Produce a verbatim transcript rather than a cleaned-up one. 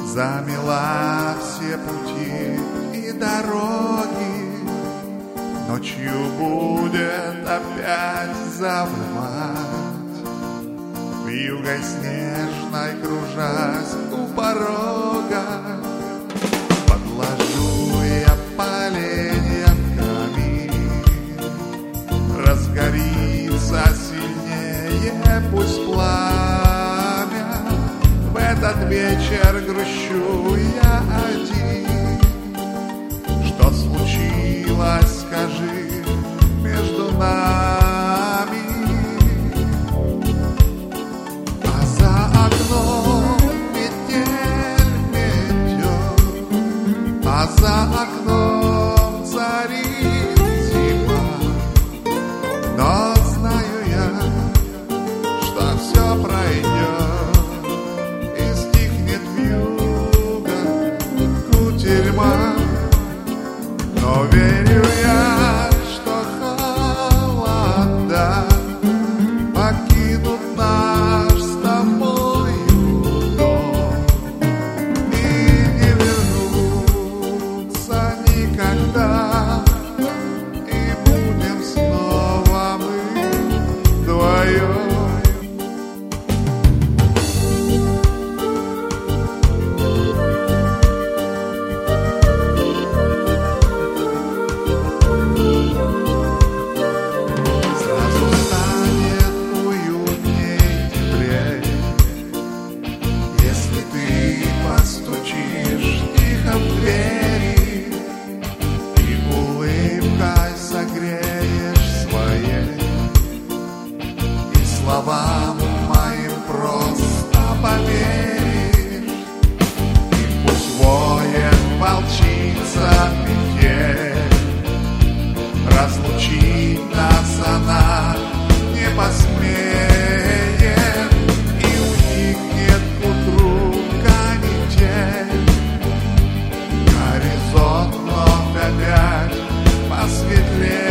замела все пути и дороги. Ночью будет опять завывать, вьюгой снежной кружась у порога. Подложу я поленья в камин, разгорится сильнее пусть пламя. В этот вечер грущу я один. Что случилось, скажи, между нами? А за окном метель метет, а за окном царит зима. Но знаю я, что все пройдет и стихнет вьюга, кутерьма. Но верю я, что холода покинут наш с тобою дом и не вернутся никогда, и будем снова мы вдвоем. Словам моим просто поверишь, и пусть воет волчица метель, разлучить нас она не посмеет, и утихнет к утру канитель. Горизонт вновь опять посветлеет.